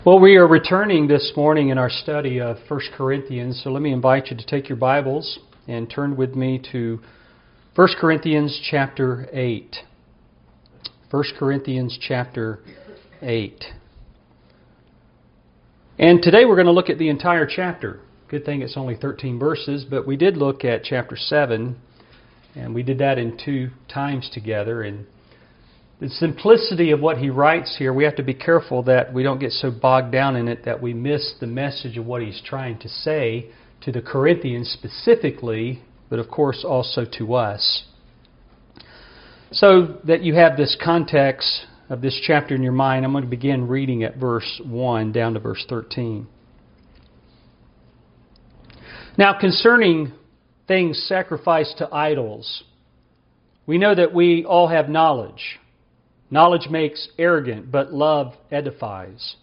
Well, we are returning this morning in our study of 1 Corinthians, so let me invite you to take your Bibles and turn with me to 1 Corinthians chapter 8. 1 Corinthians chapter 8. And today we're going to look at the entire chapter. Good thing it's only 13 verses, but we did look at chapter 7, and we did that in 2 times together. And the simplicity of what he writes here, we have to be careful that we don't get so bogged down in it that we miss the message of what he's trying to say to the Corinthians specifically, but of course also to us. So that you have this context of this chapter in your mind, I'm going to begin reading at verse 1 down to verse 13. Now concerning things sacrificed to idols, we know that we all have knowledge. Knowledge makes arrogant, but love edifies.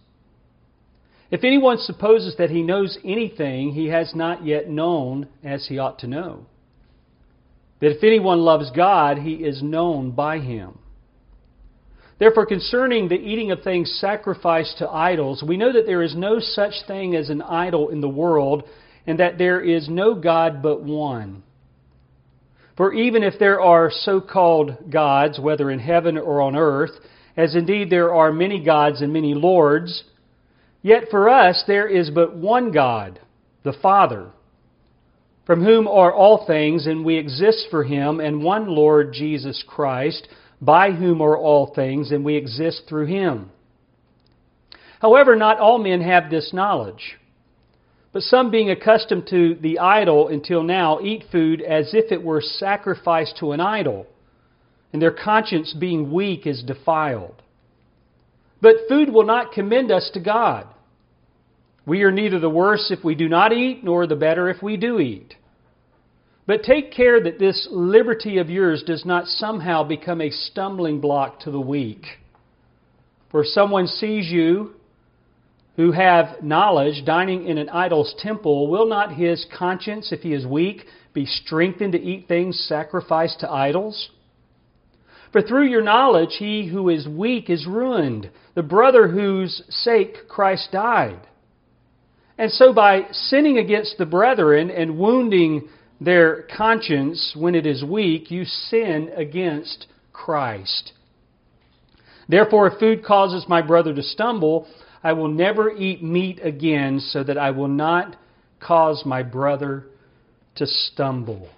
If anyone supposes that he knows anything, he has not yet known as he ought to know. But if anyone loves God, he is known by Him. Therefore, concerning the eating of things sacrificed to idols, we know that there is no such thing as an idol in the world, and that there is no God but one. For even if there are so-called gods, whether in heaven or on earth, as indeed there are many gods and many lords, yet for us there is but one God, the Father, from whom are all things, and we exist for Him, and one Lord Jesus Christ, by whom are all things, and we exist through Him. However, not all men have this knowledge. But some, being accustomed to the idol until now, eat food as if it were sacrificed to an idol, and their conscience, being weak, is defiled. But food will not commend us to God. We are neither the worse if we do not eat, nor the better if we do eat. But take care that this liberty of yours does not somehow become a stumbling block to the weak. For if someone sees you who have knowledge dining in an idol's temple, will not his conscience, if he is weak, be strengthened to eat things sacrificed to idols? For through your knowledge he who is weak is ruined, the brother whose sake Christ died. And so by sinning against the brethren and wounding their conscience when it is weak, you sin against Christ. Therefore, if food causes my brother to stumble, I will never eat meat again, so that I will not cause my brother to stumble.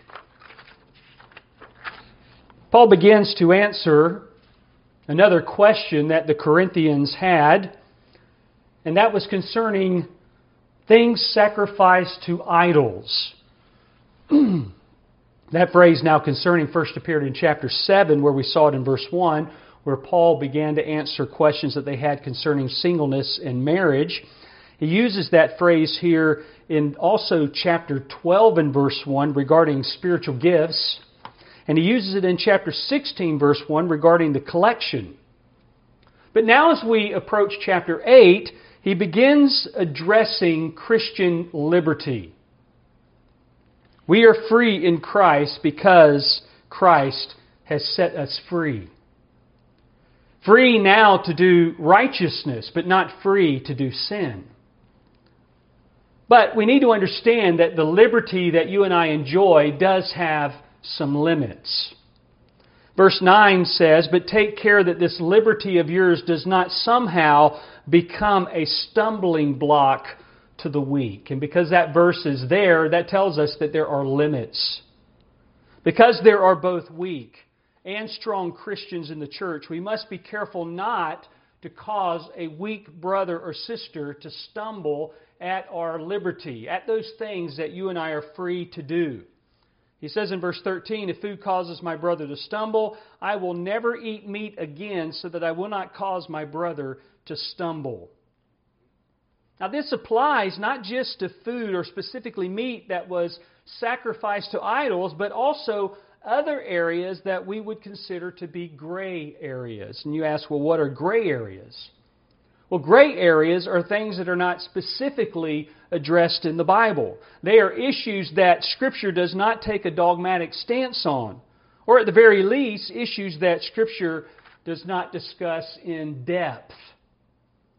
Paul begins to answer another question that the Corinthians had, and that was concerning things sacrificed to idols. That phrase, now concerning, first appeared in chapter 7, where we saw it in verse 1, where Paul began to answer questions that they had concerning singleness and marriage. He uses that phrase here in also chapter 12 and verse 1 regarding spiritual gifts. And he uses it in chapter 16 verse 1 regarding the collection. But now as we approach chapter 8, he begins addressing Christian liberty. We are free in Christ because Christ has set us free. Free now to do righteousness, but not free to do sin. But we need to understand that the liberty that you and I enjoy does have some limits. Verse 9 says, "But take care that this liberty of yours does not somehow become a stumbling block to the weak." And because that verse is there, that tells us that there are limits. Because there are both weak and strong Christians in the church, we must be careful not to cause a weak brother or sister to stumble at our liberty, at those things that you and I are free to do. He says in verse 13, "If food causes my brother to stumble, I will never eat meat again, so that I will not cause my brother to stumble." Now this applies not just to food or specifically meat that was sacrificed to idols, but also other areas that we would consider to be gray areas. And you ask, well, what are gray areas? Well, gray areas are things that are not specifically addressed in the Bible. They are issues that Scripture does not take a dogmatic stance on, or at the very least, issues that Scripture does not discuss in depth.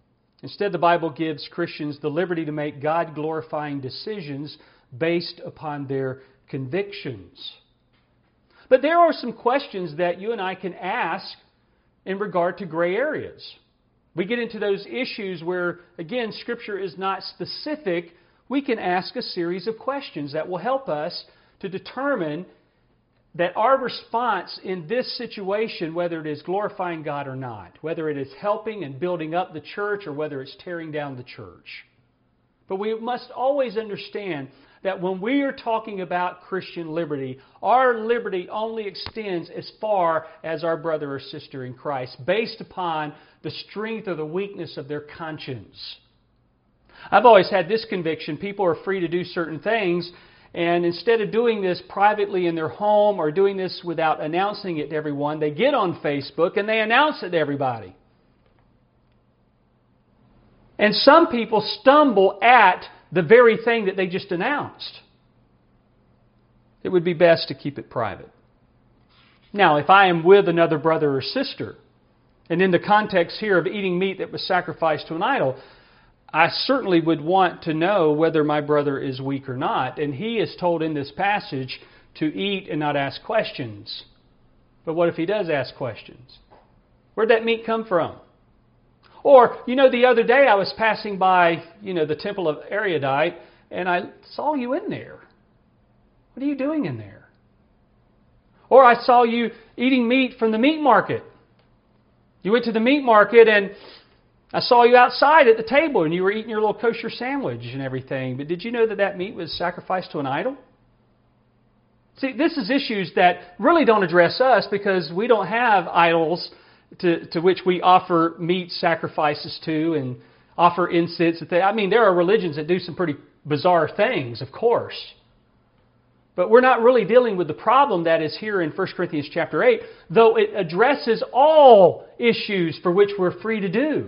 Instead, the Bible gives Christians the liberty to make God-glorifying decisions based upon their convictions. But there are some questions that you and I can ask in regard to gray areas. We get into those issues where, again, Scripture is not specific. We can ask a series of questions that will help us to determine that our response in this situation, whether it is glorifying God or not, whether it is helping and building up the church or whether it's tearing down the church. But we must always understand that when we are talking about Christian liberty, our liberty only extends as far as our brother or sister in Christ, based upon the strength or the weakness of their conscience. I've always had this conviction: people are free to do certain things, and instead of doing this privately in their home or doing this without announcing it to everyone, they get on Facebook and they announce it to everybody. And some people stumble at the very thing that they just announced. It would be best to keep it private. Now, if I am with another brother or sister, and in the context here of eating meat that was sacrificed to an idol, I certainly would want to know whether my brother is weak or not. And he is told in this passage to eat and not ask questions. But what if he does ask questions? Where'd that meat come from? Or, the other day I was passing by, the temple of Erudite, and I saw you in there. What are you doing in there? Or I saw you eating meat from the meat market. You went to the meat market and I saw you outside at the table and you were eating your little kosher sandwich and everything. But did you know that that meat was sacrificed to an idol? See, this is issues that really don't address us because we don't have idols to which we offer meat sacrifices to and offer incense. There are religions that do some pretty bizarre things, of course. But we're not really dealing with the problem that is here in 1 Corinthians chapter 8, though it addresses all issues for which we're free to do.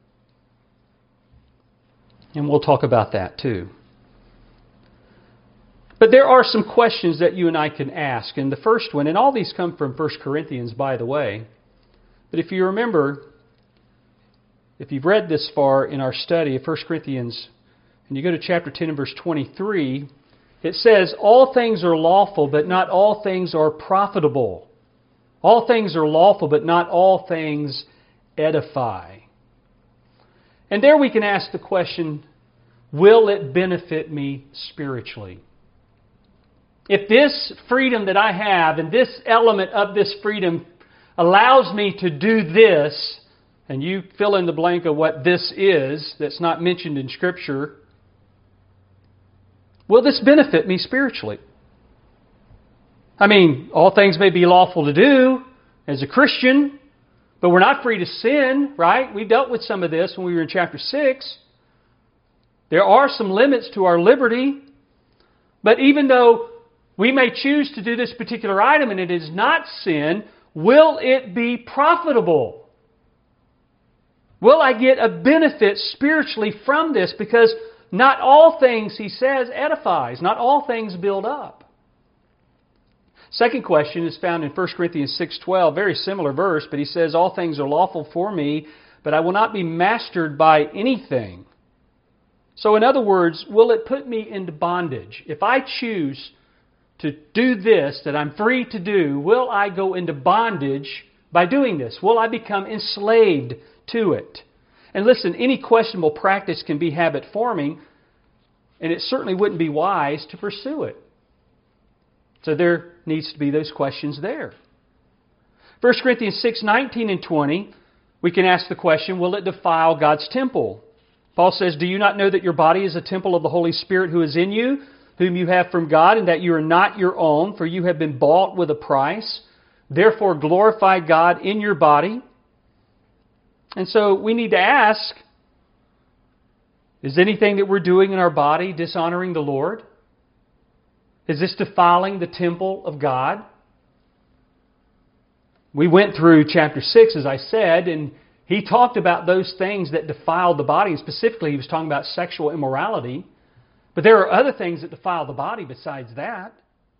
And we'll talk about that too. But there are some questions that you and I can ask. And the first one, and all these come from 1 Corinthians, by the way. But if you remember, if you've read this far in our study of 1 Corinthians, and you go to chapter 10 and verse 23, it says, all things are lawful, but not all things are profitable. All things are lawful, but not all things edify. And there we can ask the question, will it benefit me spiritually? If this freedom that I have and this element of this freedom allows me to do this, and you fill in the blank of what this is that's not mentioned in Scripture, will this benefit me spiritually? All things may be lawful to do as a Christian, but we're not free to sin, right? We dealt with some of this when we were in chapter 6. There are some limits to our liberty, but even though we may choose to do this particular item and it is not sin, will it be profitable? Will I get a benefit spiritually from this? Because not all things, he says, edifies. Not all things build up. Second question is found in 1 Corinthians 6:12, very similar verse, but he says, all things are lawful for me, but I will not be mastered by anything. So in other words, will it put me into bondage? If I choose to do this that I'm free to do, will I go into bondage by doing this? Will I become enslaved to it? And listen, any questionable practice can be habit forming, and it certainly wouldn't be wise to pursue it. So there needs to be those questions there. 1 Corinthians 6:19 and 20, we can ask the question, will it defile God's temple? Paul says, do you not know that your body is a temple of the Holy Spirit who is in you, whom you have from God, and that you are not your own, for you have been bought with a price? Therefore glorify God in your body. And so we need to ask, is anything that we're doing in our body dishonoring the Lord? Is this defiling the temple of God? We went through chapter 6, as I said, and he talked about those things that defile the body. And specifically, he was talking about sexual immorality. But there are other things that defile the body besides that.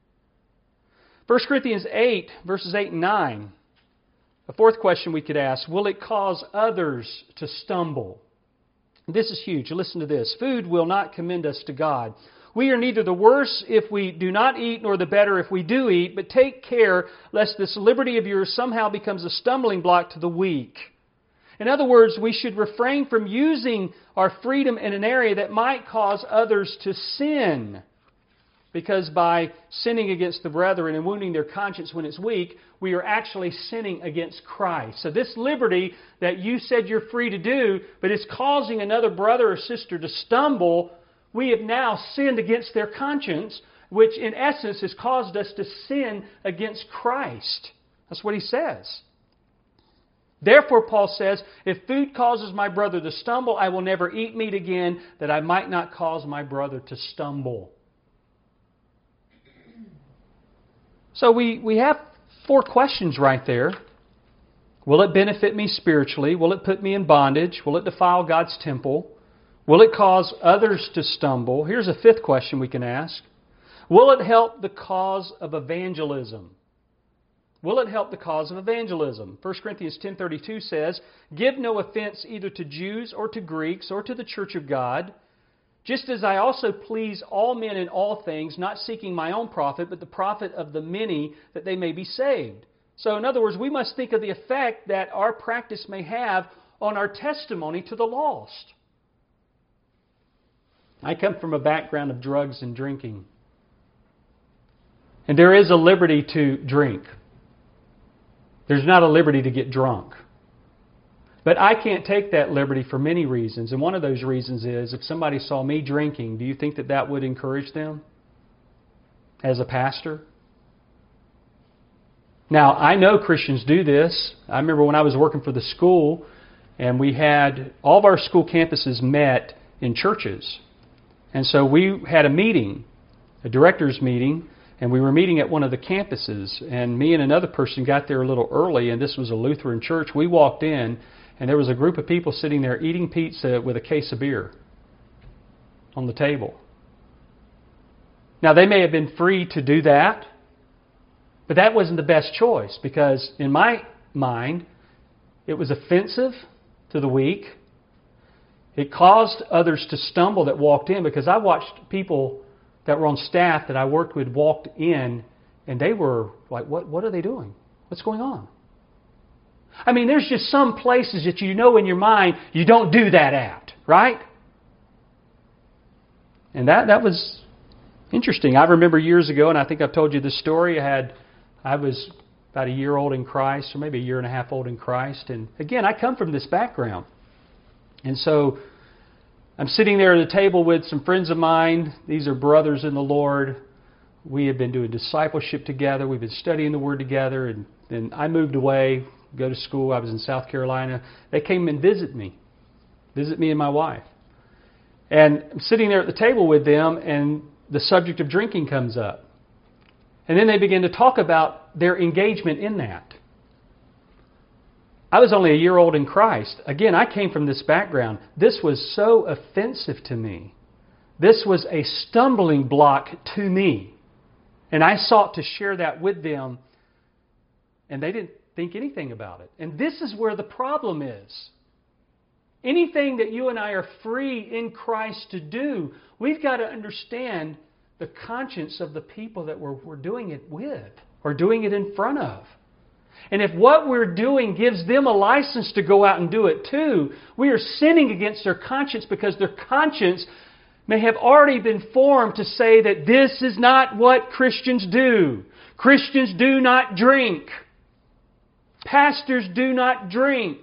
1 Corinthians 8, verses 8 and 9. A fourth question we could ask, will it cause others to stumble? This is huge. Listen to this. Food will not commend us to God. We are neither the worse if we do not eat, nor the better if we do eat, but take care lest this liberty of yours somehow becomes a stumbling block to the weak. In other words, we should refrain from using our freedom in an area that might cause others to sin. Because by sinning against the brethren and wounding their conscience when it's weak, we are actually sinning against Christ. So this liberty that you said you're free to do, but it's causing another brother or sister to stumble, we have now sinned against their conscience, which in essence has caused us to sin against Christ. That's what he says. Therefore, Paul says, if food causes my brother to stumble, I will never eat meat again, that I might not cause my brother to stumble. So we have 4 questions right there. Will it benefit me spiritually? Will it put me in bondage? Will it defile God's temple? Will it cause others to stumble? Here's a 5th question we can ask. Will it help the cause of evangelism? Will it help the cause of evangelism? 1 Corinthians 10:32 says, give no offense either to Jews or to Greeks or to the church of God, just as I also please all men in all things, not seeking my own profit, but the profit of the many, that they may be saved. So in other words, we must think of the effect that our practice may have on our testimony to the lost. I come from a background of drugs and drinking. And there is a liberty to drink. There's not a liberty to get drunk. But I can't take that liberty for many reasons. And one of those reasons is if somebody saw me drinking, do you think that that would encourage them as a pastor? Now, I know Christians do this. I remember when I was working for the school, and we had all of our school campuses met in churches. And so we had a meeting, a director's meeting, and we were meeting at one of the campuses. And me and another person got there a little early, and this was a Lutheran church. We walked in, and there was a group of people sitting there eating pizza with a case of beer on the table. Now, they may have been free to do that, but that wasn't the best choice because, in my mind, it was offensive to the weak. It caused others to stumble that walked in because I watched people that were on staff that I worked with walked in and they were like, what are they doing? What's going on? I mean, there's just some places that you know in your mind you don't do that at, right? And that was interesting. I remember years ago, and I think I've told you this story, I was about a year old in Christ, or maybe a year and a half old in Christ. And again, I come from this background. And so I'm sitting there at a table with some friends of mine. These are brothers in the Lord. We have been doing discipleship together. We've been studying the Word together. And then I moved away, go to school. I was in South Carolina. They came and visit me and my wife. And I'm sitting there at the table with them, and the subject of drinking comes up. And then they begin to talk about their engagement in that. I was only a year old in Christ. Again, I came from this background. This was so offensive to me. This was a stumbling block to me. And I sought to share that with them, and they didn't think anything about it. And this is where the problem is. Anything that you and I are free in Christ to do, we've got to understand the conscience of the people that we're doing it with or doing it in front of. And if what we're doing gives them a license to go out and do it too, we are sinning against their conscience because their conscience may have already been formed to say that this is not what Christians do. Christians do not drink. Pastors do not drink.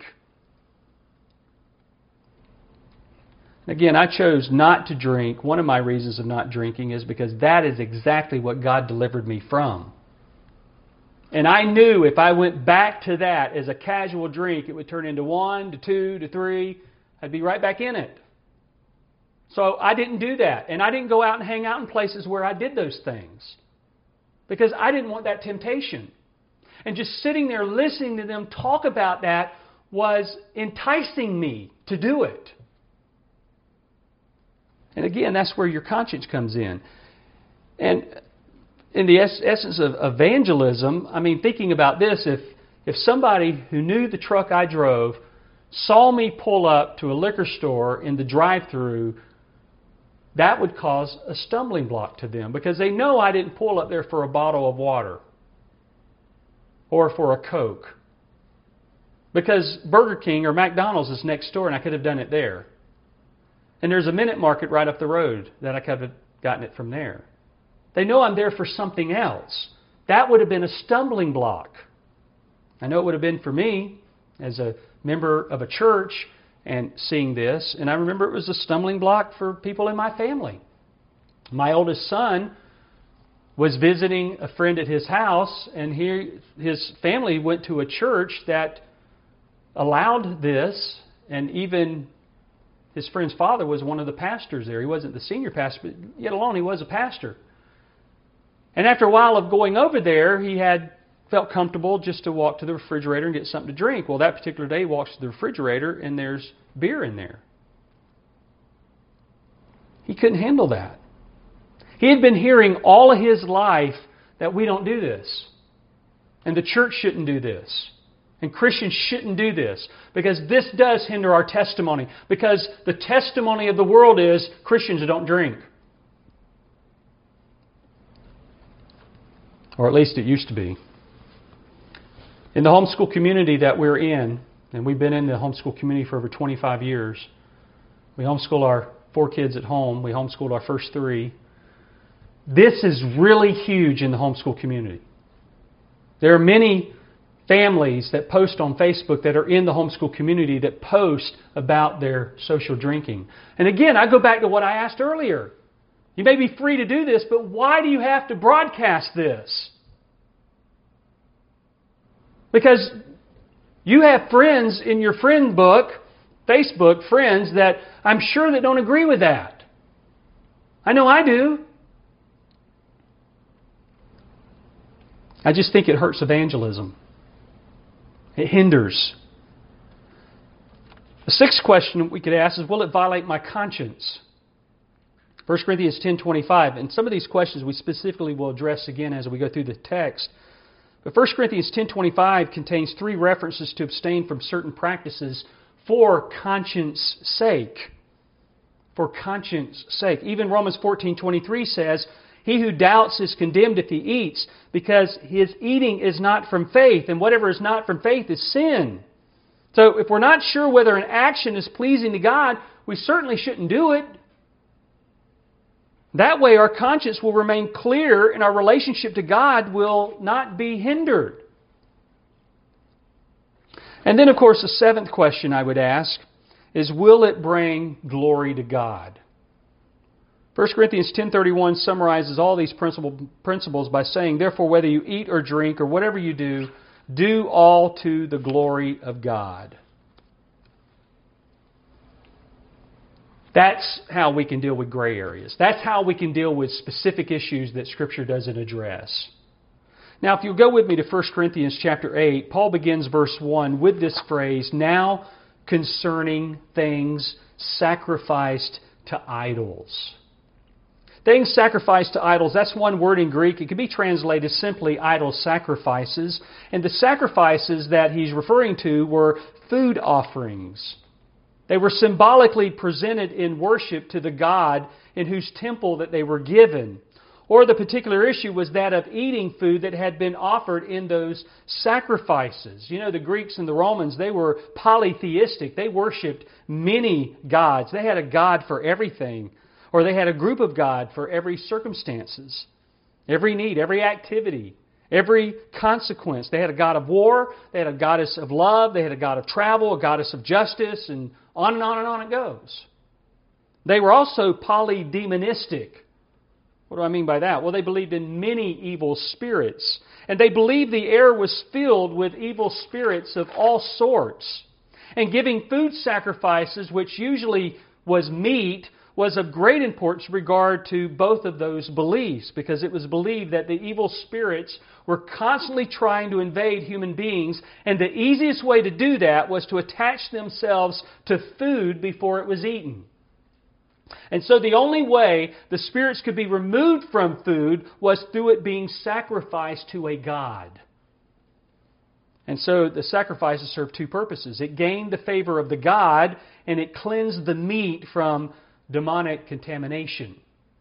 Again, I chose not to drink. One of my reasons of not drinking is because that is exactly what God delivered me from. And I knew if I went back to that as a casual drink, it would turn into 1 to 2 to 3. I'd be right back in it. So I didn't do that. And I didn't go out and hang out in places where I did those things. Because I didn't want that temptation. And just sitting there listening to them talk about that was enticing me to do it. And again, that's where your conscience comes in. And in the essence of evangelism, I mean, thinking about this, if somebody who knew the truck I drove saw me pull up to a liquor store in the drive-thru, that would cause a stumbling block to them because they know I didn't pull up there for a bottle of water or for a Coke. Because Burger King or McDonald's is next door and I could have done it there. And there's a Minute Market right up the road that I could have gotten it from there. They know I'm there for something else. That would have been a stumbling block. I know it would have been for me as a member of a church and seeing this. And I remember it was a stumbling block for people in my family. My oldest son was visiting a friend at his house, and his family went to a church that allowed this, and even his friend's father was one of the pastors there. He wasn't the senior pastor, but yet alone he was a pastor. And after a while of going over there, he had felt comfortable just to walk to the refrigerator and get something to drink. Well, that particular day he walks to the refrigerator and there's beer in there. He couldn't handle that. He had been hearing all of his life that we don't do this. And the church shouldn't do this. And Christians shouldn't do this. Because this does hinder our testimony. Because the testimony of the world is Christians don't drink. Or at least it used to be. In the homeschool community that we're in, and we've been in the homeschool community for over 25 years, we homeschool our 4 kids at home. We homeschooled our first 3. This is really huge in the homeschool community. There are many families that post on Facebook that are in the homeschool community that post about their social drinking. And again, I go back to what I asked earlier. You may be free to do this, but why do you have to broadcast this? Because you have friends in your friend book, Facebook friends, that I'm sure that don't agree with that. I know I do. I just think it hurts evangelism. It hinders. The 6th question we could ask is, will it violate my conscience? 1 Corinthians 10:25. And some of these questions we specifically will address again as we go through the text. But 1 Corinthians 10:25 contains 3 references to abstain from certain practices for conscience sake. For conscience sake. Even Romans 14:23 says, he who doubts is condemned if he eats, because his eating is not from faith, and whatever is not from faith is sin. So if we're not sure whether an action is pleasing to God, we certainly shouldn't do it. That way our conscience will remain clear and our relationship to God will not be hindered. And then, of course, the 7th question I would ask is, will it bring glory to God? 1 Corinthians 10:31 summarizes all these principles by saying, therefore, whether you eat or drink or whatever you do, do all to the glory of God. That's how we can deal with gray areas. That's how we can deal with specific issues that Scripture doesn't address. Now, if you'll go with me to 1 Corinthians chapter 8, Paul begins verse 1 with this phrase, now concerning things sacrificed to idols. Things sacrificed to idols, that's one word in Greek. It can be translated simply idol sacrifices. And the sacrifices that he's referring to were food offerings. They were symbolically presented in worship to the God in whose temple that they were given. Or the particular issue was that of eating food that had been offered in those sacrifices. You know, the Greeks and the Romans, they were polytheistic. They worshipped many gods. They had a god for everything. Or they had a group of God for every circumstances, every need, every activity, every consequence. They had a god of war, they had a goddess of love, they had a god of travel, a goddess of justice, and on and on and on it goes. They were also polydemonistic. What do I mean by that? Well, they believed in many evil spirits. And they believed the air was filled with evil spirits of all sorts. And giving food sacrifices, which usually was meat, was of great importance in regard to both of those beliefs, because it was believed that the evil spirits were constantly trying to invade human beings, and the easiest way to do that was to attach themselves to food before it was eaten. And so the only way the spirits could be removed from food was through it being sacrificed to a god. And so the sacrifices served two purposes. It gained the favor of the god, and it cleansed the meat from demonic contamination.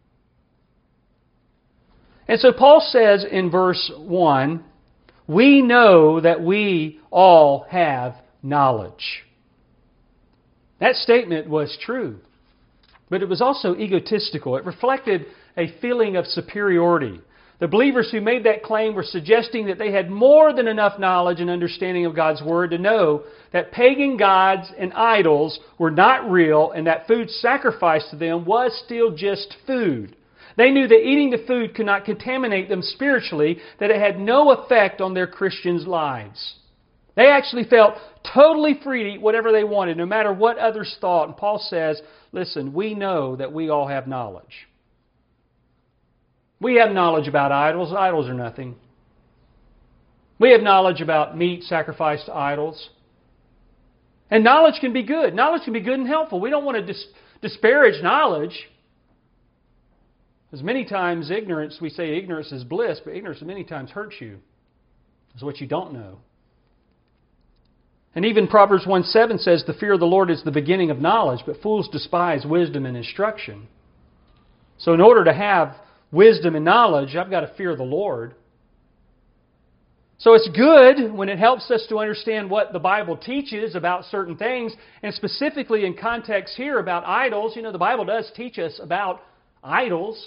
And so Paul says in verse 1, we know that we all have knowledge. That statement was true, but it was also egotistical. It reflected a feeling of superiority. The believers who made that claim were suggesting that they had more than enough knowledge and understanding of God's Word to know that pagan gods and idols were not real and that food sacrificed to them was still just food. They knew that eating the food could not contaminate them spiritually, that it had no effect on their Christians' lives. They actually felt totally free to eat whatever they wanted, no matter what others thought. And Paul says, listen, we know that we all have knowledge. We have knowledge about idols. Idols are nothing. We have knowledge about meat sacrificed to idols. And knowledge can be good. Knowledge can be good and helpful. We don't want to disparage knowledge. Because many times ignorance, we say ignorance is bliss, but ignorance many times hurts you. It's what you don't know. And even Proverbs 1:7 says, the fear of the Lord is the beginning of knowledge, but fools despise wisdom and instruction. So in order to have wisdom and knowledge, I've got to fear the Lord. So it's good when it helps us to understand what the Bible teaches about certain things, and specifically in context here about idols. You know, the Bible does teach us about idols.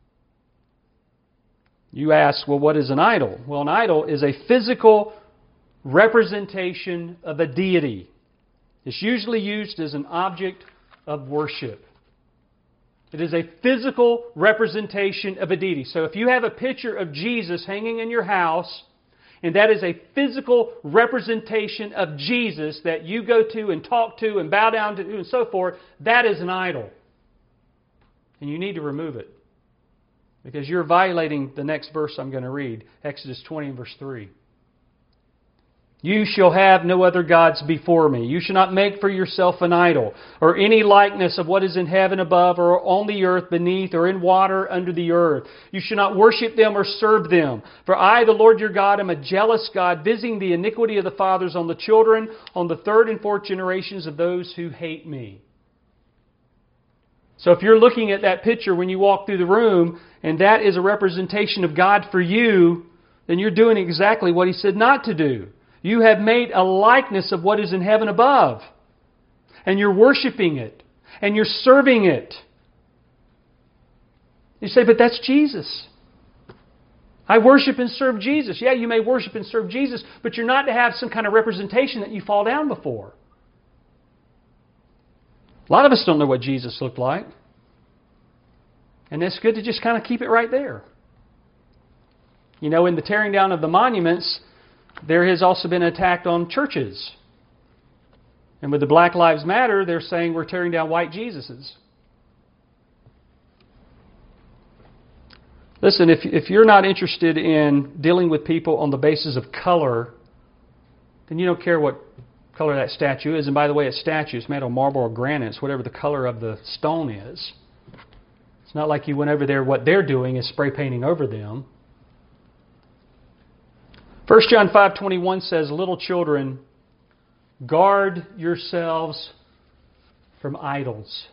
You ask, well, what is an idol? Well, an idol is a physical representation of a deity. It's usually used as an object of worship. It is a physical representation of a deity. So if you have a picture of Jesus hanging in your house, and that is a physical representation of Jesus that you go to and talk to and bow down to and so forth, that is an idol. And you need to remove it. Because you're violating the next verse I'm going to read, Exodus 20 and verse 3. You shall have no other gods before me. You shall not make for yourself an idol, or any likeness of what is in heaven above, or on the earth beneath, or in water under the earth. You shall not worship them or serve them. For I, the Lord your God, am a jealous God, visiting the iniquity of the fathers on the children, on the third and fourth generations of those who hate me. So if you're looking at that picture when you walk through the room, and that is a representation of God for you, then you're doing exactly what He said not to do. You have made a likeness of what is in heaven above. And you're worshiping it. And you're serving it. You say, but that's Jesus. I worship and serve Jesus. Yeah, you may worship and serve Jesus, but you're not to have some kind of representation that you fall down before. A lot of us don't know what Jesus looked like. And it's good to just kind of keep it right there. You know, in the tearing down of the monuments, there has also been an attack on churches. And with the Black Lives Matter, they're saying we're tearing down white Jesuses. Listen, if you're not interested in dealing with people on the basis of color, then you don't care what color that statue is. And by the way, a statue is made of marble or granite. It's whatever the color of the stone is. It's not like you went over there, what they're doing is spray painting over them. 1 John 5:21 says, little children, guard yourselves from idols.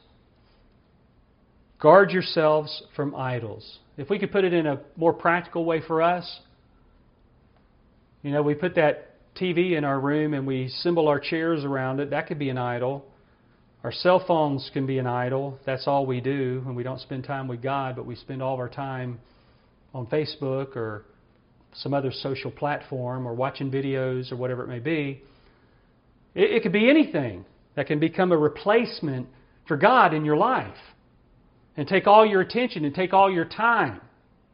Guard yourselves from idols. If we could put it in a more practical way for us, you know, we put that TV in our room and we assemble our chairs around it. That could be an idol. Our cell phones can be an idol. That's all we do, and we don't spend time with God, but we spend all of our time on Facebook or some other social platform or watching videos or whatever it may be. It could be anything that can become a replacement for God in your life and take all your attention and take all your time.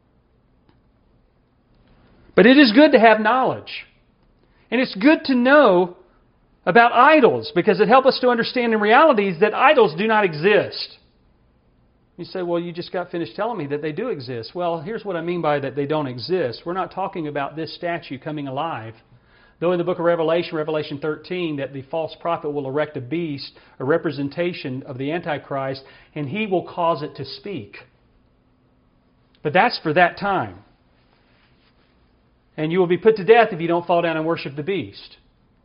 But it is good to have knowledge. And it's good to know about idols because it helps us to understand in realities that idols do not exist. You say, well, you just got finished telling me that they do exist. Well, here's what I mean by that they don't exist. We're not talking about this statue coming alive. Though in the book of Revelation 13, that the false prophet will erect a beast, a representation of the Antichrist, and he will cause it to speak. But that's for that time. and you will be put to death if you don't fall down and worship the beast.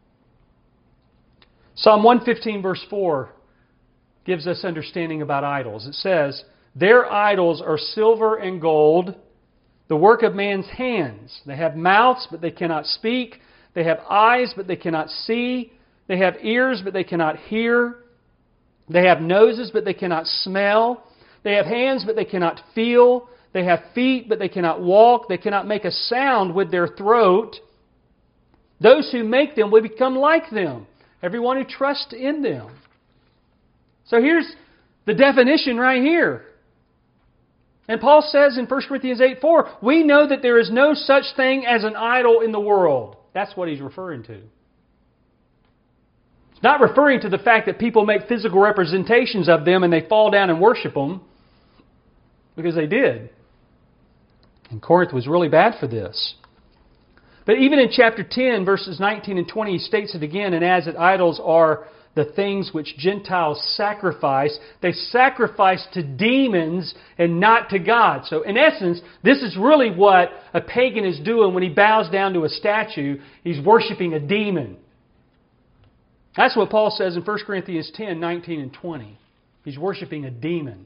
Psalm 115 verse 4 gives us understanding about idols. It says, their idols are silver and gold, the work of man's hands. They have mouths, but they cannot speak. They have eyes, but they cannot see. They have ears, but they cannot hear. They have noses, but they cannot smell. They have hands, but they cannot feel. They have feet, but they cannot walk. They cannot make a sound with their throat. Those who make them will become like them, everyone who trusts in them. So here's the definition right here. And Paul says in 1 Corinthians 8:4, we know that there is no such thing as an idol in the world. That's what he's referring to. It's not referring to the fact that people make physical representations of them and they fall down and worship them, because they did. And Corinth was really bad for this. But even in chapter 10, verses 19 and 20, he states it again, and as that idols are the things which Gentiles sacrifice, they sacrifice to demons and not to God. So in essence, this is really what a pagan is doing when he bows down to a statue. He's worshiping a demon. That's what Paul says in 1 Corinthians 10, 19 and 20. He's worshiping a demon.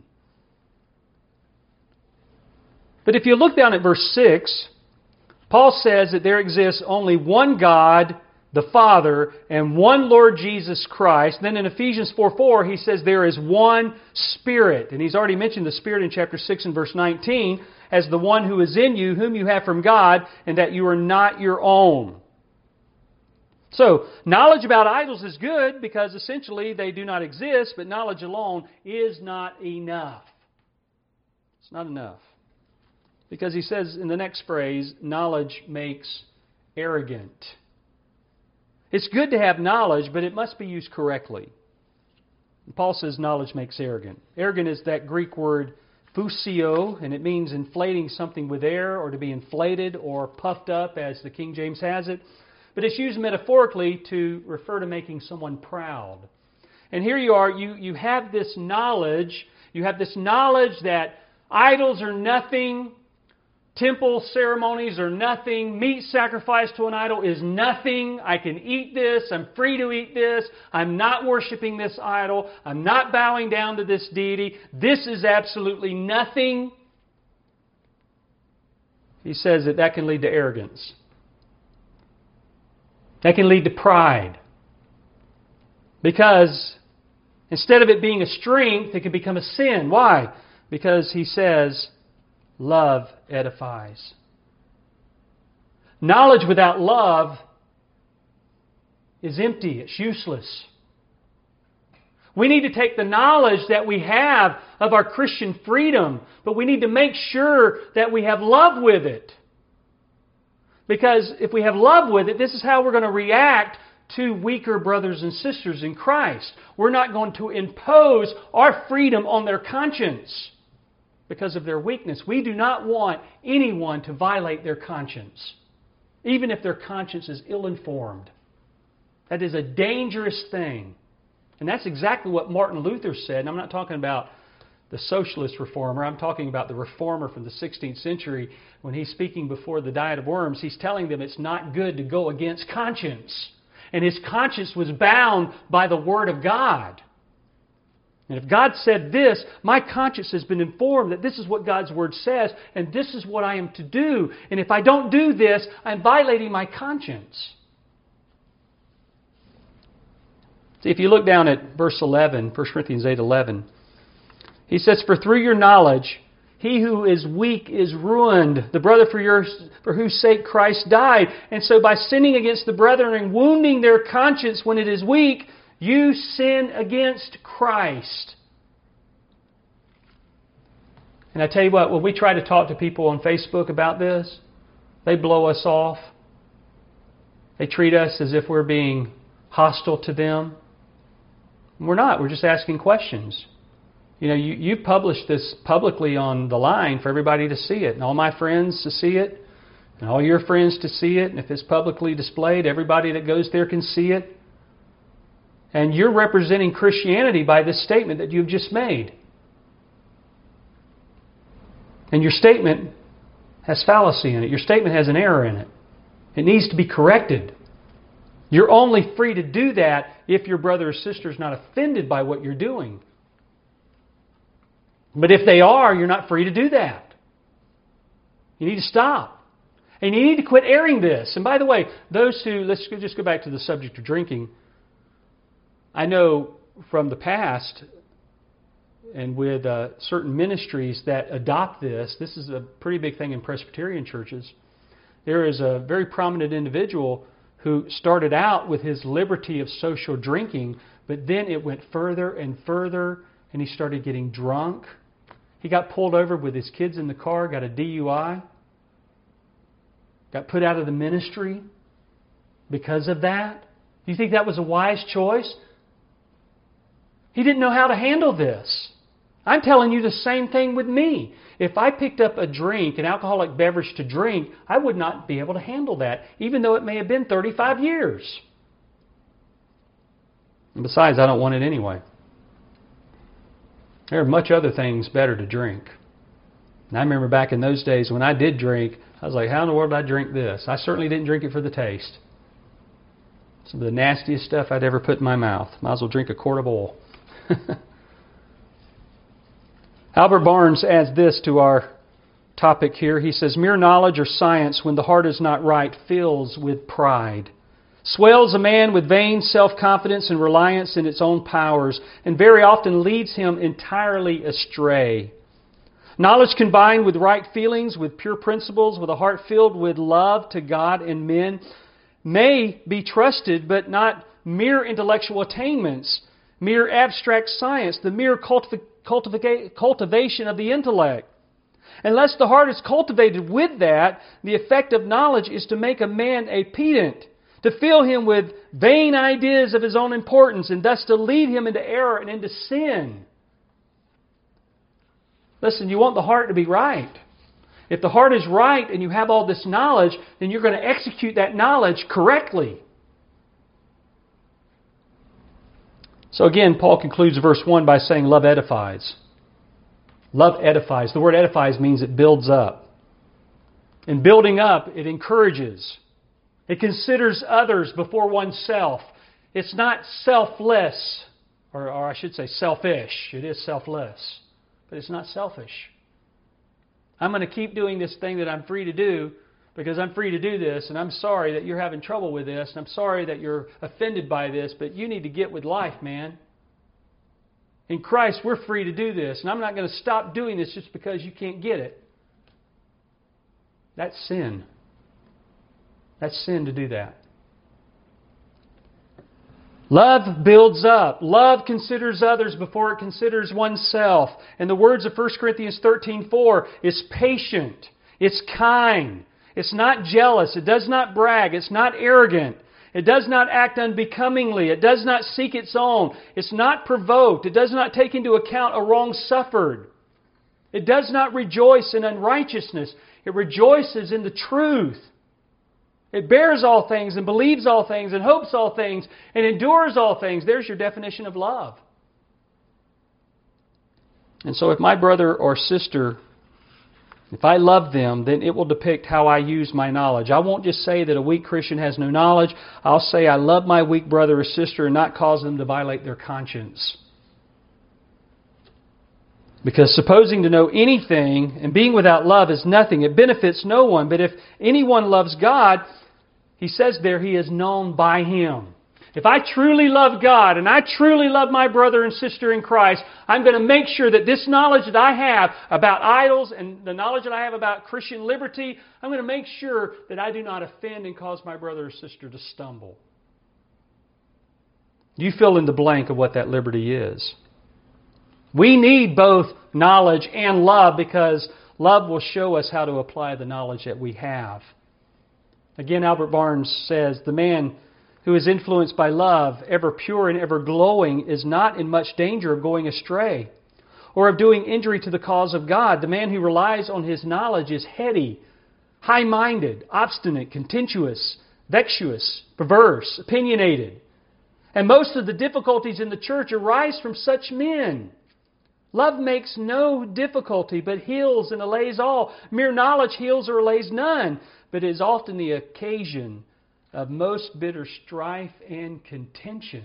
But if you look down at verse 6, Paul says that there exists only one God, the Father, and one Lord Jesus Christ. Then in Ephesians 4:4, he says there is one Spirit. And he's already mentioned the Spirit in chapter 6 and verse 19 as the one who is in you, whom you have from God, and that you are not your own. So, knowledge about idols is good because essentially they do not exist, but knowledge alone is not enough. It's not enough. Because he says in the next phrase, knowledge makes arrogant. It's good to have knowledge, but it must be used correctly. And Paul says knowledge makes arrogant. Arrogant is that Greek word phusio, and it means inflating something with air or to be inflated or puffed up, as the King James has it. But it's used metaphorically to refer to making someone proud. And here you are, you have this knowledge. You have this knowledge that idols are nothing. Temple ceremonies are nothing. Meat sacrificed to an idol is nothing. I can eat this. I'm free to eat this. I'm not worshiping this idol. I'm not bowing down to this deity. This is absolutely nothing. He says that can lead to arrogance. That can lead to pride. Because instead of it being a strength, it can become a sin. Why? Because he says, love edifies. Knowledge without love is empty. It's useless. We need to take the knowledge that we have of our Christian freedom, but we need to make sure that we have love with it. Because if we have love with it, this is how we're going to react to weaker brothers and sisters in Christ. We're not going to impose our freedom on their conscience because of their weakness. We do not want anyone to violate their conscience, even if their conscience is ill-informed. That is a dangerous thing. And that's exactly what Martin Luther said. And I'm not talking about the socialist reformer. I'm talking about the reformer from the 16th century. When he's speaking before the Diet of Worms, he's telling them it's not good to go against conscience. And his conscience was bound by the Word of God. And if God said this, my conscience has been informed that this is what God's Word says, and this is what I am to do. And if I don't do this, I'm violating my conscience. See, if you look down at verse 11, 1 Corinthians 8:11, he says, for through your knowledge, he who is weak is ruined, the brother for whose sake Christ died. And so by sinning against the brethren and wounding their conscience when it is weak, you sin against Christ. And I tell you what, when we try to talk to people on Facebook about this, they blow us off. They treat us as if we're being hostile to them. We're not. We're just asking questions. You know, you published this publicly on the line for everybody to see it, and all my friends to see it, and all your friends to see it. And if it's publicly displayed, everybody that goes there can see it. And you're representing Christianity by this statement that you've just made. And your statement has fallacy in it. Your statement has an error in it. It needs to be corrected. You're only free to do that if your brother or sister is not offended by what you're doing. But if they are, you're not free to do that. You need to stop. And you need to quit airing this. And by the way, those who, let's just go back to the subject of drinking. I know from the past, and with certain ministries that adopt this is a pretty big thing in Presbyterian churches. There is a very prominent individual who started out with his liberty of social drinking, but then it went further and further, and he started getting drunk. He got pulled over with his kids in the car, got a DUI, got put out of the ministry because of that. Do you think that was a wise choice? He didn't know how to handle this. I'm telling you the same thing with me. If I picked up a drink, an alcoholic beverage to drink, I would not be able to handle that, even though it may have been 35 years. And besides, I don't want it anyway. There are much other things better to drink. And I remember back in those days when I did drink, I was like, how in the world did I drink this? I certainly didn't drink it for the taste. Some of the nastiest stuff I'd ever put in my mouth. Might as well drink a quart of oil. Albert Barnes adds this to our topic here. He says, mere knowledge or science, when the heart is not right, fills with pride, swells a man with vain self-confidence and reliance in its own powers, and very often leads him entirely astray. Knowledge combined with right feelings, with pure principles, with a heart filled with love to God and men, may be trusted, but not mere intellectual attainments, mere abstract science, the mere cultivation of the intellect. Unless the heart is cultivated with that, the effect of knowledge is to make a man a pedant, to fill him with vain ideas of his own importance, and thus to lead him into error and into sin. Listen, you want the heart to be right. If the heart is right and you have all this knowledge, then you're going to execute that knowledge correctly. So again, Paul concludes verse 1 by saying, love edifies. Love edifies. The word edifies means it builds up. In building up, it encourages. It considers others before oneself. It's not selfless, or I should say selfish. It is selfless, but it's not selfish. I'm going to keep doing this thing that I'm free to do because I'm free to do this, and I'm sorry that you're having trouble with this, and I'm sorry that you're offended by this, but you need to get with life, man. In Christ, we're free to do this, and I'm not going to stop doing this just because you can't get it. That's sin. That's sin to do that. Love builds up. Love considers others before it considers oneself. And the words of 1 Corinthians 13:4 is patient. It's kind. It's not jealous. It does not brag. It's not arrogant. It does not act unbecomingly. It does not seek its own. It's not provoked. It does not take into account a wrong suffered. It does not rejoice in unrighteousness. It rejoices in the truth. It bears all things and believes all things and hopes all things and endures all things. There's your definition of love. And so if my brother or sister, if I love them, then it will depict how I use my knowledge. I won't just say that a weak Christian has no knowledge. I'll say I love my weak brother or sister and not cause them to violate their conscience. Because supposing to know anything and being without love is nothing. It benefits no one. But if anyone loves God, he says there, he is known by Him. If I truly love God and I truly love my brother and sister in Christ, I'm going to make sure that this knowledge that I have about idols and the knowledge that I have about Christian liberty, I'm going to make sure that I do not offend and cause my brother or sister to stumble. You fill in the blank of what that liberty is. We need both knowledge and love because love will show us how to apply the knowledge that we have. Again, Albert Barnes says, the man who is influenced by love, ever pure and ever glowing, is not in much danger of going astray or of doing injury to the cause of God. The man who relies on his knowledge is heady, high-minded, obstinate, contentious, vexuous, perverse, opinionated. And most of the difficulties in the church arise from such men. Love makes no difficulty, but heals and allays all. Mere knowledge heals or allays none, but is often the occasion of most bitter strife and contention.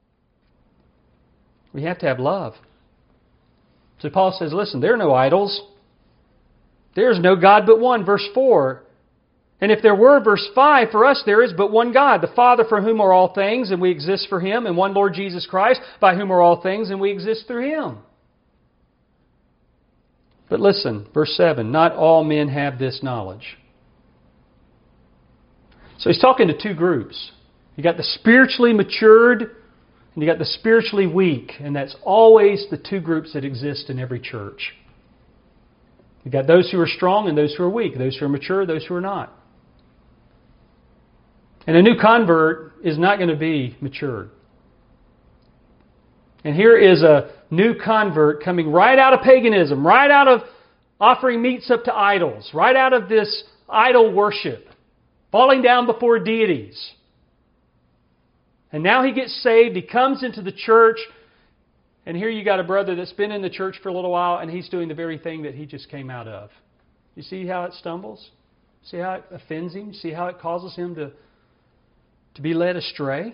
We have to have love. So Paul says, listen, there are no idols. There is no God but one, verse 4. And if there were, verse 5, for us there is but one God, the Father, from whom are all things, and we exist for Him, and one Lord Jesus Christ, by whom are all things, and we exist through Him. But listen, verse 7, not all men have this knowledge. So he's talking to two groups. You got the spiritually matured, and you got the spiritually weak, and that's always the two groups that exist in every church. You got those who are strong and those who are weak, those who are mature, those who are not. And a new convert is not going to be matured. And here is a new convert coming right out of paganism, right out of offering meats up to idols, right out of this idol worship, falling down before deities. And now he gets saved, he comes into the church, and here you got a brother that's been in the church for a little while, and he's doing the very thing that he just came out of. You see how it stumbles? See how it offends him? See how it causes him to be led astray?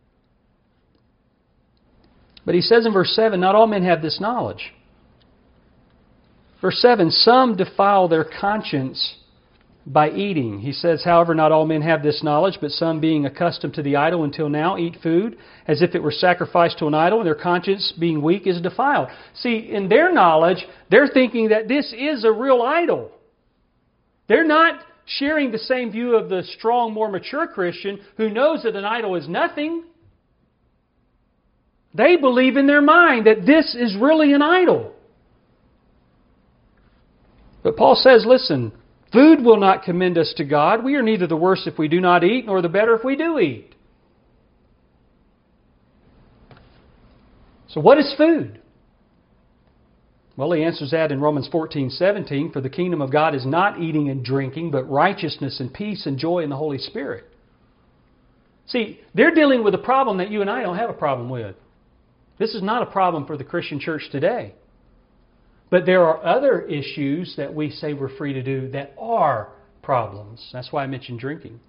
But he says in verse 7, not all men have this knowledge. Verse 7, some defile their conscience by eating. He says, however, not all men have this knowledge, but some, being accustomed to the idol until now, eat food as if it were sacrificed to an idol, and their conscience, being weak, is defiled. See, in their knowledge, they're thinking that this is a real idol. They're not sharing the same view of the strong, more mature Christian who knows that an idol is nothing. They believe in their mind that this is really an idol. But Paul says, listen, food will not commend us to God. We are neither the worse if we do not eat, nor the better if we do eat. So what is food? Well, he answers that in Romans 14:17, for the kingdom of God is not eating and drinking, but righteousness and peace and joy in the Holy Spirit. See, they're dealing with a problem that you and I don't have a problem with. This is not a problem for the Christian church today. But there are other issues that we say we're free to do that are problems. That's why I mentioned drinking.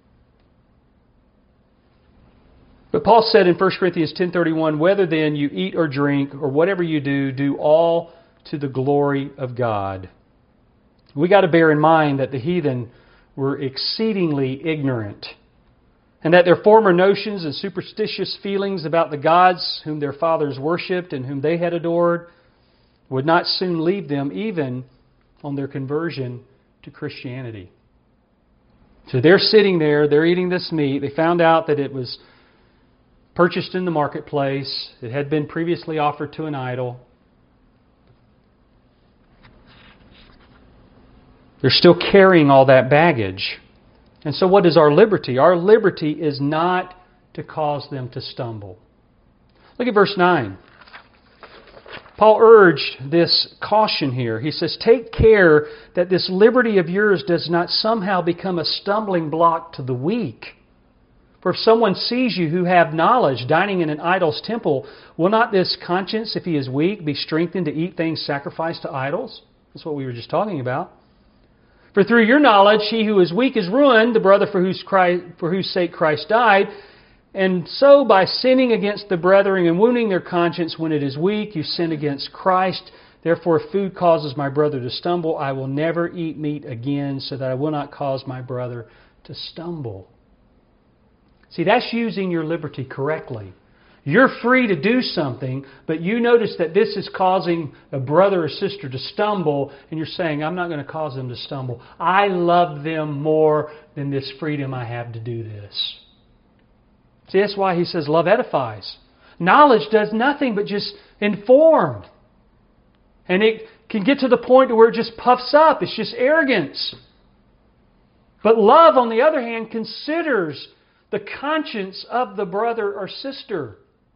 But Paul said in 1 Corinthians 10:31, whether then you eat or drink or whatever you do, do all to the glory of God. We got to bear in mind that the heathen were exceedingly ignorant, and that their former notions and superstitious feelings about the gods whom their fathers worshipped and whom they had adored would not soon leave them, even on their conversion to Christianity. So they're sitting there, they're eating this meat. They found out that it was purchased in the marketplace. It had been previously offered to an idol. They're still carrying all that baggage. And so what is our liberty? Our liberty is not to cause them to stumble. Look at verse 9. Paul urged this caution here. He says, take care that this liberty of yours does not somehow become a stumbling block to the weak. For if someone sees you who have knowledge dining in an idol's temple, will not this conscience, if he is weak, be strengthened to eat things sacrificed to idols? That's what we were just talking about. For through your knowledge, he who is weak is ruined, the brother for whose sake Christ died. And so by sinning against the brethren and wounding their conscience when it is weak, you sin against Christ. Therefore, if food causes my brother to stumble, I will never eat meat again, so that I will not cause my brother to stumble. See, that's using your liberty correctly. You're free to do something, but you notice that this is causing a brother or sister to stumble, and you're saying, I'm not going to cause them to stumble. I love them more than this freedom I have to do this. See, that's why he says love edifies. Knowledge does nothing but just inform. And it can get to the point where it just puffs up. It's just arrogance. But love, on the other hand, considers the conscience of the brother or sister.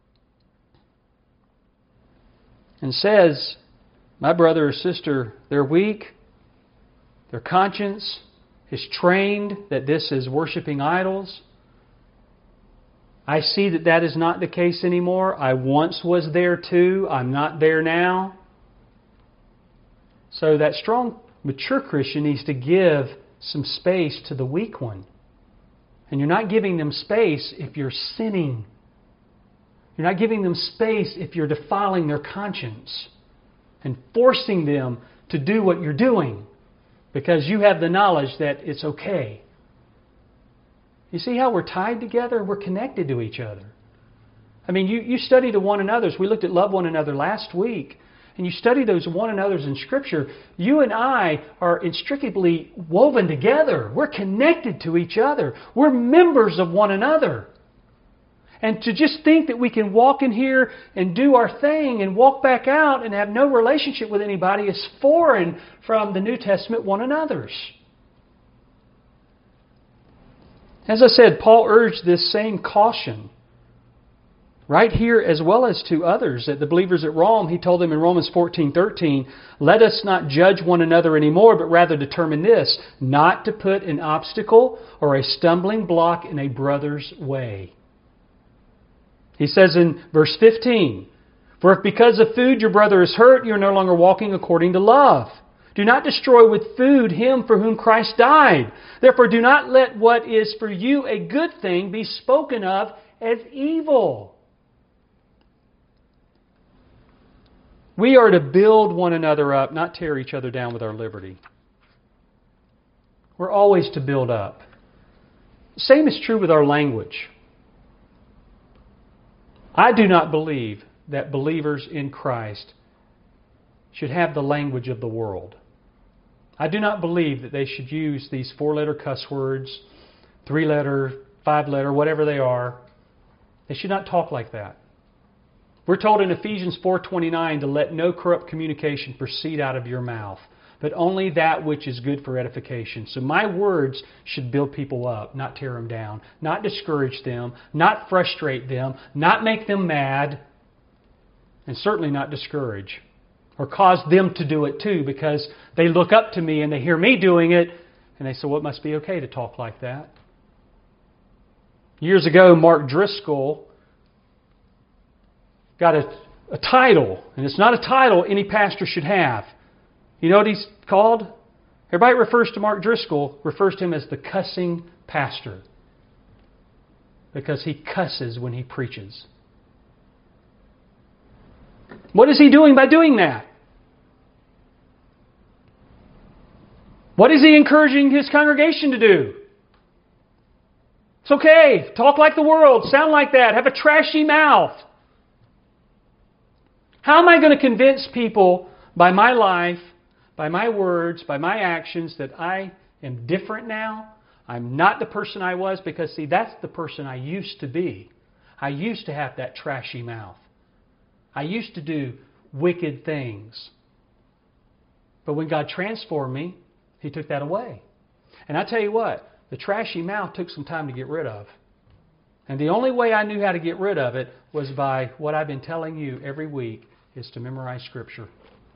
And says, my brother or sister, they're weak. Their conscience is trained that this is worshiping idols. I see that that is not the case anymore. I once was there too. I'm not there now. So that strong, mature Christian needs to give some space to the weak one. And you're not giving them space if you're sinning. You're not giving them space if you're defiling their conscience and forcing them to do what you're doing because you have the knowledge that it's okay. You see how we're tied together? We're connected to each other. I mean, you study the one another's. We looked at love one another last week. And you study those one another's in Scripture. You and I are inextricably woven together. We're connected to each other. We're members of one another. And to just think that we can walk in here and do our thing and walk back out and have no relationship with anybody is foreign from the New Testament one another's. As I said, Paul urged this same caution right here as well as to others. At the believers at Rome, he told them in Romans 14:13, "Let us not judge one another anymore, but rather determine this, not to put an obstacle or a stumbling block in a brother's way." He says in verse 15, "For if because of food your brother is hurt, you are no longer walking according to love. Do not destroy with food him for whom Christ died. Therefore do not let what is for you a good thing be spoken of as evil." We are to build one another up, not tear each other down with our liberty. We're always to build up. Same is true with our language. I do not believe that believers in Christ should have the language of the world. I do not believe that they should use these 4-letter cuss words, 3-letter, 5-letter, whatever they are. They should not talk like that. We're told in Ephesians 4:29 to let no corrupt communication proceed out of your mouth, but only that which is good for edification. So my words should build people up, not tear them down, not discourage them, not frustrate them, not make them mad, and certainly not discourage or cause them to do it too because they look up to me and they hear me doing it and they say, well, it must be okay to talk like that. Years ago, Mark Driscoll got a title, and it's not a title any pastor should have. You know what he's called? Everybody refers to Mark Driscoll, refers to him as the cussing pastor because he cusses when he preaches. What is he doing by doing that? What is he encouraging his congregation to do? It's okay. Talk like the world. Sound like that. Have a trashy mouth. How am I going to convince people by my life, by my words, by my actions that I am different now? I'm not the person I was because, see, that's the person I used to be. I used to have that trashy mouth. I used to do wicked things. But when God transformed me, He took that away. And I tell you what, the trashy mouth took some time to get rid of. And the only way I knew how to get rid of it was by what I've been telling you every week, is to memorize Scripture.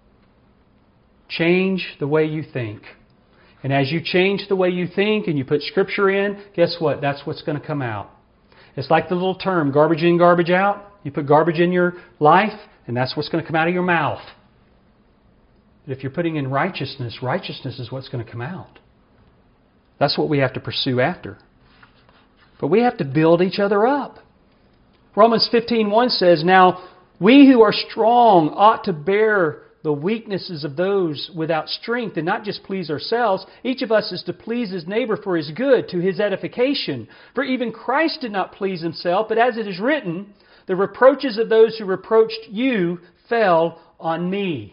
Change the way you think. And as you change the way you think and you put Scripture in, guess what? That's what's going to come out. It's like the little term, garbage in, garbage out. You put garbage in your life, and that's what's going to come out of your mouth. But if you're putting in righteousness, righteousness is what's going to come out. That's what we have to pursue after. But we have to build each other up. Romans 15:1 says, "Now we who are strong ought to bear the weaknesses of those without strength and not just please ourselves. Each of us is to please his neighbor for his good, to his edification. For even Christ did not please himself, but as it is written, the reproaches of those who reproached you fell on me."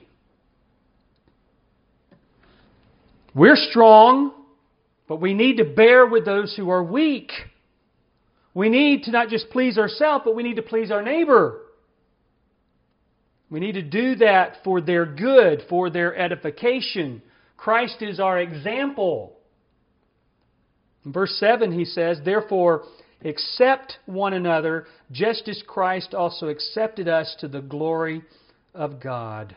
We're strong, but we need to bear with those who are weak. We need to not just please ourselves, but we need to please our neighbor. We need to do that for their good, for their edification. Christ is our example. In verse 7 he says, "Therefore accept one another, just as Christ also accepted us to the glory of God."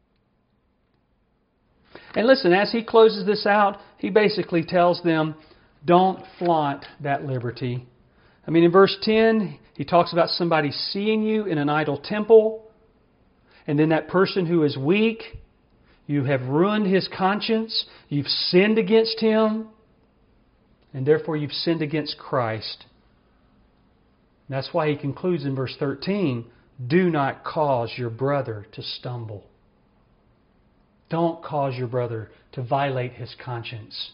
And listen, as he closes this out, he basically tells them, don't flaunt that liberty. I mean, in verse 10, he talks about somebody seeing you in an idol temple. And then that person who is weak, You have ruined his conscience. You've sinned against him. And therefore you've sinned against Christ. And that's why he concludes in verse 13, do not cause your brother to stumble. Don't cause your brother to violate his conscience.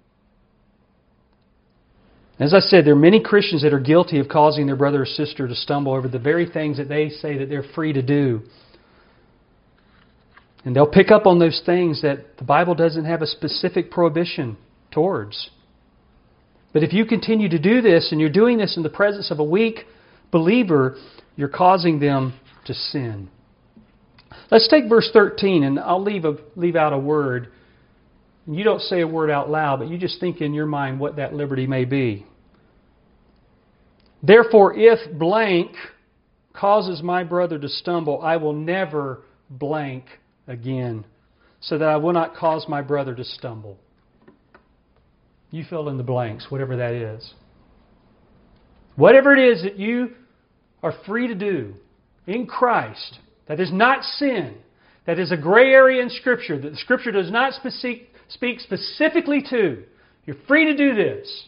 As I said, there are many Christians that are guilty of causing their brother or sister to stumble over the very things that they say that they're free to do. And they'll pick up on those things that the Bible doesn't have a specific prohibition towards. But if you continue to do this, and you're doing this in the presence of a weak believer, you're causing them to sin. Let's take verse 13, and I'll leave out a word. And you don't say a word out loud, but you just think in your mind what that liberty may be. Therefore, if blank causes my brother to stumble, I will never blank again, so that I will not cause my brother to stumble. You fill in the blanks, whatever that is. Whatever it is that you are free to do in Christ, that is not sin, that is a gray area in Scripture, that the Scripture does not speak specifically to, you're free to do this.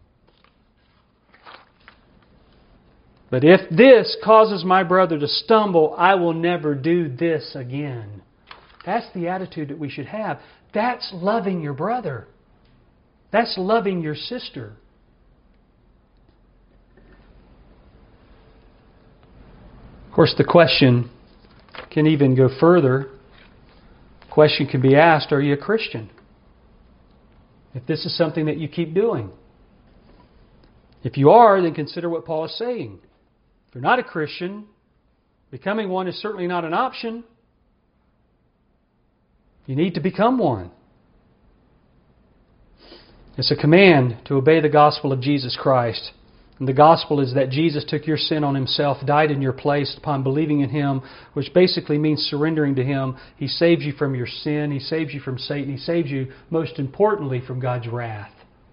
But if this causes my brother to stumble, I will never do this again. That's the attitude that we should have. That's loving your brother. That's loving your sister. Of course, the question can even go further. The question can be asked, are you a Christian? If this is something that you keep doing. If you are, then consider what Paul is saying. If you're not a Christian, becoming one is certainly not an option. You need to become one. It's a command to obey the gospel of Jesus Christ. And the gospel is that Jesus took your sin on Himself, died in your place upon believing in Him, which basically means surrendering to Him. He saves you from your sin. He saves you from Satan. He saves you, most importantly, from God's wrath.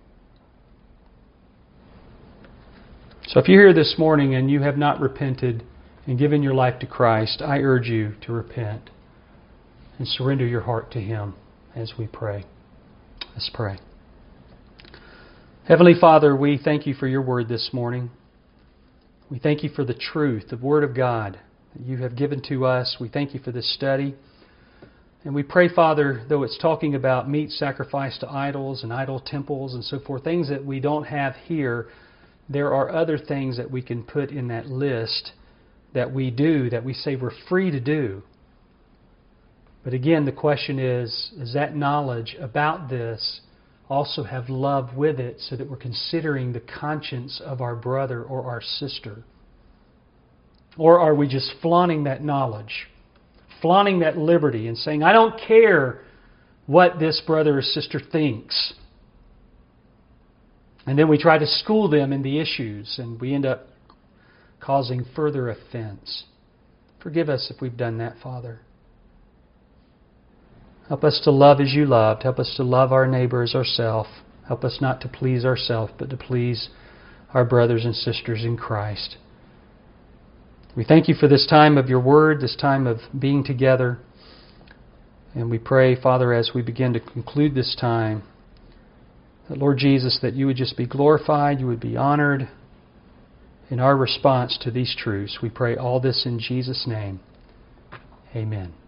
So if you're here this morning and you have not repented and given your life to Christ, I urge you to repent and surrender your heart to Him as we pray. Let's pray. Heavenly Father, we thank You for Your Word this morning. We thank You for the truth, the Word of God that You have given to us. We thank You for this study. And we pray, Father, though it's talking about meat sacrificed to idols and idol temples and so forth, things that we don't have here, there are other things that we can put in that list that we do, that we say we're free to do. But again, the question is that knowledge about this also have love with it so that we're considering the conscience of our brother or our sister? Or are we just flaunting that knowledge, flaunting that liberty and saying, I don't care what this brother or sister thinks? And then we try to school them in the issues and we end up causing further offense. Forgive us if we've done that, Father. Help us to love as You loved. Help us to love our neighbor as ourselves. Help us not to please ourselves, but to please our brothers and sisters in Christ. We thank You for this time of Your Word, this time of being together. And we pray, Father, as we begin to conclude this time, that, Lord Jesus, that You would just be glorified, You would be honored in our response to these truths. We pray all this in Jesus' name. Amen.